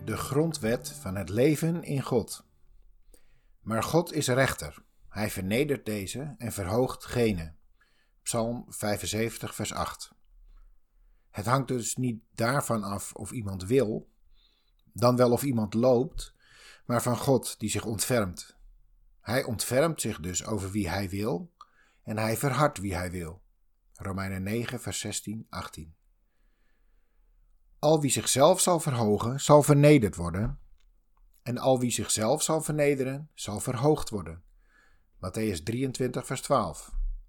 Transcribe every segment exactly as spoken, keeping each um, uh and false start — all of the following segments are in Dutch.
De grondwet van het leven in God. Maar God is rechter. Hij vernedert deze en verhoogt gene. Psalm vijfenzeventig vers acht. Het hangt dus niet daarvan af of iemand wil, dan wel of iemand loopt, maar van God die zich ontfermt. Hij ontfermt zich dus over wie hij wil en hij verhardt wie hij wil. Romeinen negen vers zestien achttien. Al wie zichzelf zal verhogen, zal vernederd worden. En al wie zichzelf zal vernederen, zal verhoogd worden. Mattheüs drieëntwintig vers twaalf.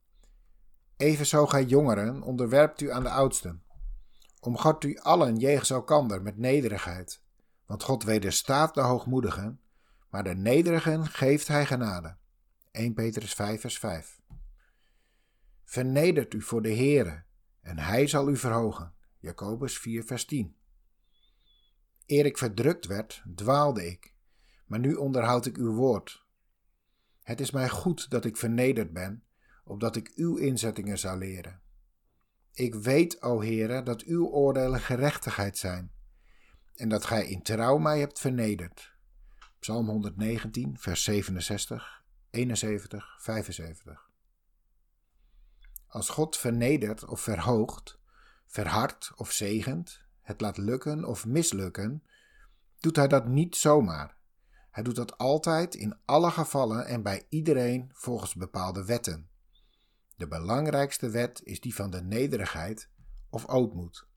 Evenzo gij jongeren, onderwerpt u aan de oudsten. Omgat u allen jegens elkander met nederigheid. Want God wederstaat de hoogmoedigen, maar de nederigen geeft hij genade. eerste Petrus vijf vers vijf. Vernedert u voor de Heere, en hij zal u verhogen. Jacobus vier vers tien. Eer ik verdrukt werd, dwaalde ik, maar nu onderhoud ik uw woord. Het is mij goed dat ik vernederd ben, opdat ik uw inzettingen zou leren. Ik weet, o Heere, dat uw oordelen gerechtigheid zijn, en dat gij in trouw mij hebt vernederd. Psalm honderdnegentien, vers zevenenzestig, eenenzeventig, vijfenzeventig. Als God vernedert of verhoogt, verhardt of zegent, het laat lukken of mislukken, doet hij dat niet zomaar. Hij doet dat altijd in alle gevallen en bij iedereen volgens bepaalde wetten. De belangrijkste wet is die van de nederigheid of ootmoed.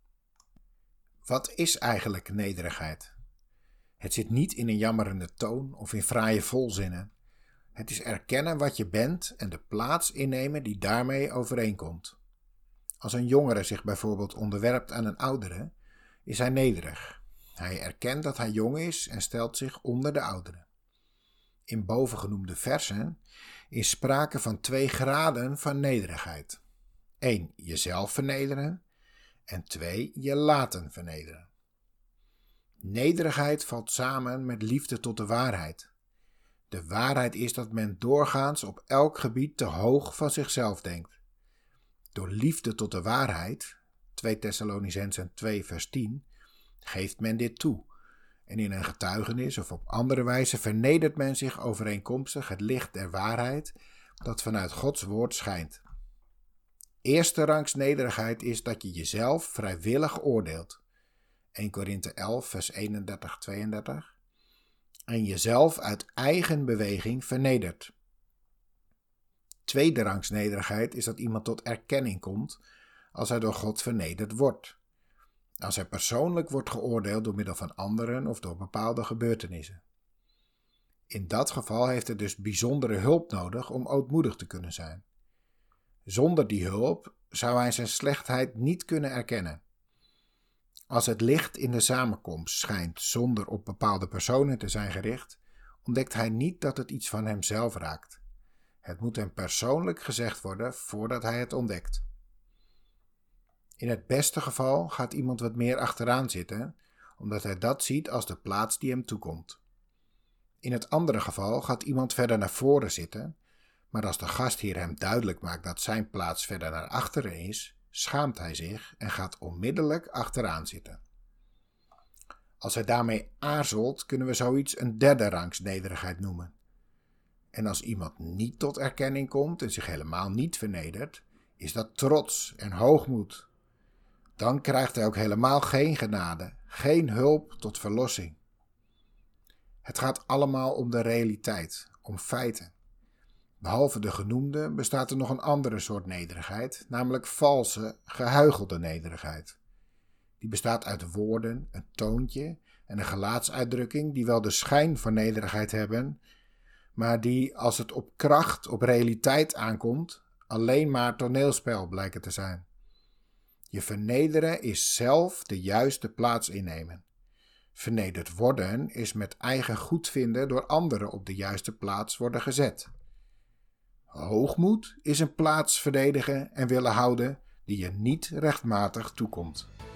Wat is eigenlijk nederigheid? Het zit niet in een jammerende toon of in fraaie volzinnen. Het is erkennen wat je bent en de plaats innemen die daarmee overeenkomt. Als een jongere zich bijvoorbeeld onderwerpt aan een oudere, is hij nederig. Hij erkent dat hij jong is en stelt zich onder de oudere. In bovengenoemde versen is sprake van twee graden van nederigheid. Eén, jezelf vernederen en twee, je laten vernederen. Nederigheid valt samen met liefde tot de waarheid. De waarheid is dat men doorgaans op elk gebied te hoog van zichzelf denkt. Door liefde tot de waarheid, twee Thessalonicenzen twee vers tien, geeft men dit toe. En in een getuigenis of op andere wijze vernedert men zich overeenkomstig het licht der waarheid dat vanuit Gods woord schijnt. Eerste rangs nederigheid is dat je jezelf vrijwillig oordeelt. eerste Korinthe elf vers eenendertig tweeëndertig. En jezelf uit eigen beweging vernedert. Tweede rangs nederigheid is dat iemand tot erkenning komt als hij door God vernederd wordt. Als hij persoonlijk wordt geoordeeld door middel van anderen of door bepaalde gebeurtenissen. In dat geval heeft hij dus bijzondere hulp nodig om ootmoedig te kunnen zijn. Zonder die hulp zou hij zijn slechtheid niet kunnen erkennen. Als het licht in de samenkomst schijnt zonder op bepaalde personen te zijn gericht, ontdekt hij niet dat het iets van hemzelf raakt. Het moet hem persoonlijk gezegd worden voordat hij het ontdekt. In het beste geval gaat iemand wat meer achteraan zitten, omdat hij dat ziet als de plaats die hem toekomt. In het andere geval gaat iemand verder naar voren zitten, maar als de gastheer hem duidelijk maakt dat zijn plaats verder naar achteren is, schaamt hij zich en gaat onmiddellijk achteraan zitten. Als hij daarmee aarzelt, kunnen we zoiets een derde rangs nederigheid noemen. En als iemand niet tot erkenning komt en zich helemaal niet vernedert, is dat trots en hoogmoed. Dan krijgt hij ook helemaal geen genade, geen hulp tot verlossing. Het gaat allemaal om de realiteit, om feiten. Behalve de genoemde bestaat er nog een andere soort nederigheid, namelijk valse, gehuichelde nederigheid. Die bestaat uit woorden, een toontje en een gelaatsuitdrukking die wel de schijn van nederigheid hebben, maar die, als het op kracht, op realiteit aankomt, alleen maar toneelspel blijken te zijn. Je vernederen is zelf de juiste plaats innemen. Vernederd worden is met eigen goedvinden door anderen op de juiste plaats worden gezet. Hoogmoed is een plaats verdedigen en willen houden die je niet rechtmatig toekomt.